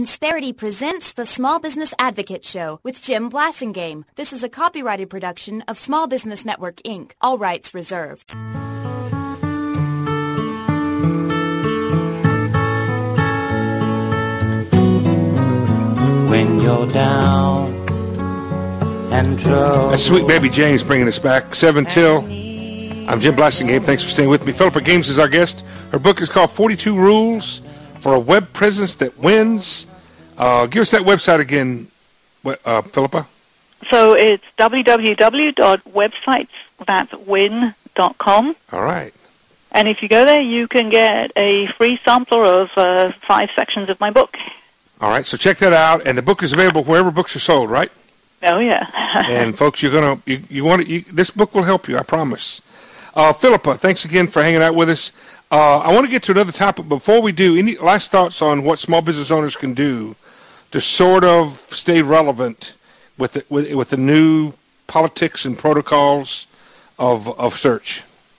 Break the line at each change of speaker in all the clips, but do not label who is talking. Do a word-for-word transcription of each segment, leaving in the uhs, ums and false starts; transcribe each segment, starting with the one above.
Insperity presents the Small Business Advocate Show with Jim Blasingame. This is a copyrighted production of Small Business Network, Incorporated. All rights reserved.
When you're down and trouble.
That's Sweet Baby James bringing us back. seven till. I'm Jim Blasingame. Thanks for staying with me. Philippa Gaines is our guest. Her book is called forty-two Rules for a Web Presence That Wins. Uh, give us that website again, uh, Philippa.
So it's w w w dot websites that win dot com.
All right.
And if you go there, you can get a free sampler of uh, five sections of my book.
All right, so check that out. And the book is available wherever books are sold, right?
Oh, yeah.
And, folks, you're going to, you, you want to, this book will help you, I promise. Uh, Philippa, thanks again for hanging out with us. Uh, I want to get to another topic. Before we do, any last thoughts on what small business owners can do to sort of stay relevant with the, with, with the new politics and protocols of of search?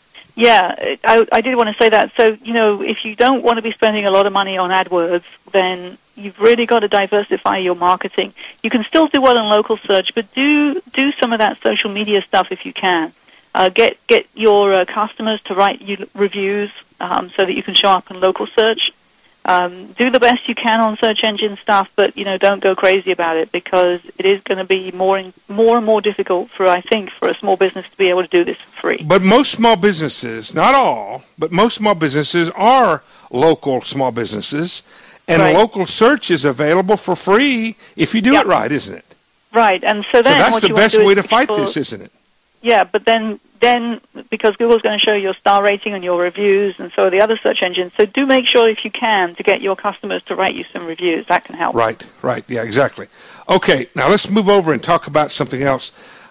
Yeah, I, I did want to say that. So, you know, if you don't want to be spending a lot of money on AdWords, then you've really got to diversify your marketing. You can still do well in local search, but do do some of that social media stuff if you can. Uh, get get your uh, customers to write you reviews um, so that you can show up in local search. Um, do the best you can on search engine stuff, but you know, don't go crazy about it because it is going to be more and more and more difficult for, I think, for a small business to be able to do this for free.
But most small businesses, not all, but most small businesses are local small businesses, and
right.
local search is available for free if you do
yep.
it right, isn't it?
Right, and so then
so that's
what
the
you
best
want to
way
do
to fight
people,
this, isn't it?
Yeah, but then, then because Google's going to show your star rating and your reviews, and so are the other search engines. So do make sure, if you can, to get your customers to write you some reviews. That can help.
Right, right. Yeah, exactly. Okay, now let's move over and talk about something else.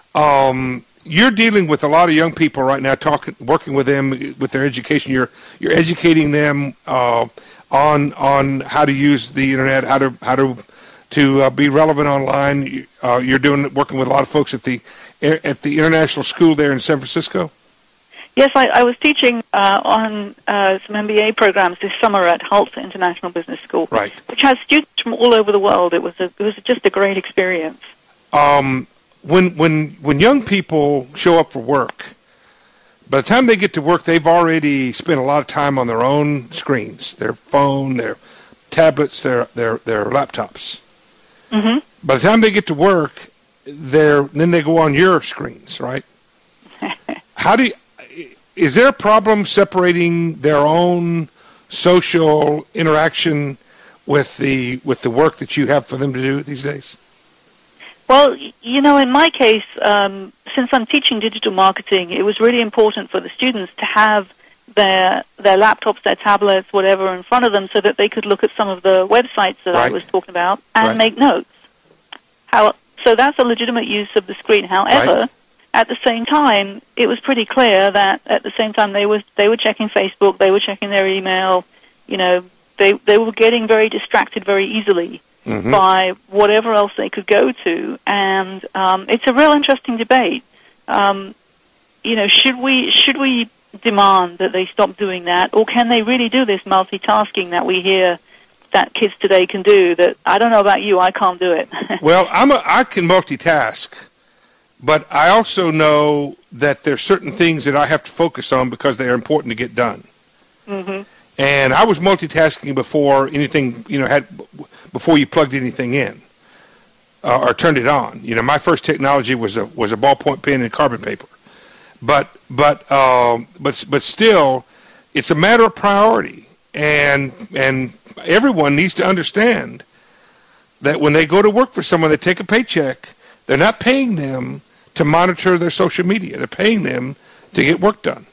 Um, you're dealing with a lot of young people right now, talking, working with them with their education. You're you're educating them uh, on on how to use the internet, how to how to to uh, be relevant online. Uh, you're doing working with a lot of folks at the at the international school there in San Francisco?
Yes, I, I was teaching uh, on uh, some M B A programs this summer at Hult International Business School,
right.
which has students from all over the world. It was a, it was just a great experience.
Um, when when when young people show up for work, by the time they get to work, they've already spent a lot of time on their own screens, their phone, their tablets, their their their laptops.
Mm-hmm.
By the time they get to work, they're then they go on your screens, right? How do you, is there a problem separating their own social interaction with the with the work that you have for them to do these days?
Well, you know, in my case, um, since I'm teaching digital marketing, it was really important for the students to have their their laptops, their tablets, whatever, in front of them so that they could look at some of the websites that
right.
I was talking about and
right.
make notes. How, so that's a legitimate use of the screen. However,
right.
at the same time, it was pretty clear that at the same time they were they were checking Facebook, they were checking their email, you know, they they were getting very distracted very easily mm-hmm. by whatever else they could go to, and um, it's a real interesting debate. Um, you know, should we should we demand that they stop doing that, or can they really do this multitasking that we hear that kids today can do? That I don't know about you, I can't do it.
Well, I'm a, I can multitask, but I also know that there's certain things that I have to focus on because they are important to get done.
Mm-hmm.
And I was multitasking before anything, you know, had before you plugged anything in uh, or turned it on. You know, my first technology was a was a ballpoint pen and carbon paper. But but um, but but still, it's a matter of priority, and and everyone needs to understand that when they go to work for someone, they take a paycheck. They're not paying them to monitor their social media. They're paying them to get work done.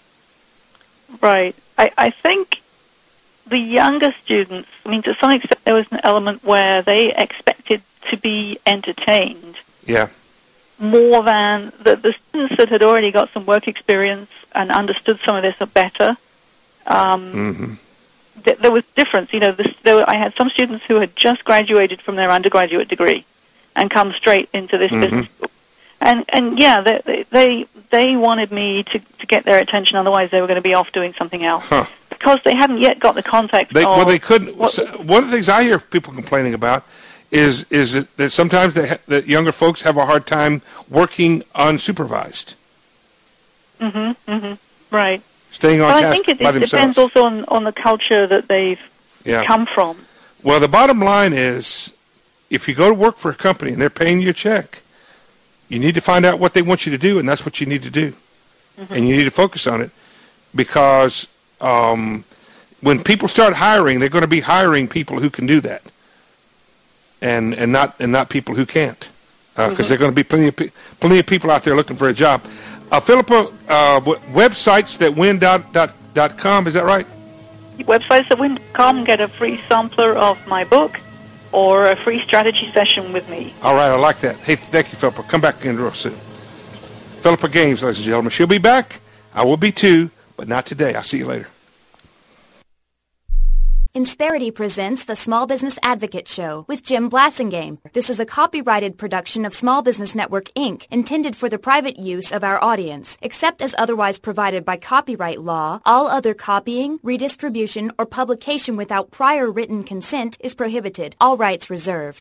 Right. I, I think the younger students, I mean, to some extent, there was an element where they expected to be entertained.
Yeah.
More than the, the students that had already got some work experience and understood some of this better. Um,
mm-hmm.
th- there was difference. You know, this, there were, I had some students who had just graduated from their undergraduate degree and come straight into this
mm-hmm.
business school. And and yeah, they they they wanted me to, to get their attention. Otherwise, they were going to be off doing something else
Huh.
because they hadn't yet got the context.
They,
of
well, they couldn't.
what-
so one of the things I hear people complaining about is is that, that sometimes they ha- that younger folks have a hard time working unsupervised,
Mhm, mhm, right.
staying on
But I
task
think it,
by
it
themselves.
depends also on, on the culture that they've
Yeah.
come from.
Well, the bottom line is, if you go to work for a company and they're paying you a check, you need to find out what they want you to do, and that's what you need to do.
Mm-hmm.
And you need to focus on it, because um, when people start hiring, they're going to be hiring people who can do that, and and not and not people who can't, because uh, mm-hmm. there are going to be plenty of pe- plenty of people out there looking for a job. Uh, Philippa, uh, w- websites that win dot dot dot com, is that right?
Websites that win dot com, get a free sampler of my book or a free strategy session with me.
All right, I like that. Hey, thank you, Philippa. Come back again real soon. Philippa Gaines, ladies and gentlemen. She'll be back. I will be too, but not today. I'll see you later.
Insperity presents the Small Business Advocate Show with Jim Blasingame. This is a copyrighted production of Small Business Network, Incorporated, intended for the private use of our audience. Except as otherwise provided by copyright law, all other copying, redistribution, or publication without prior written consent is prohibited. All rights reserved.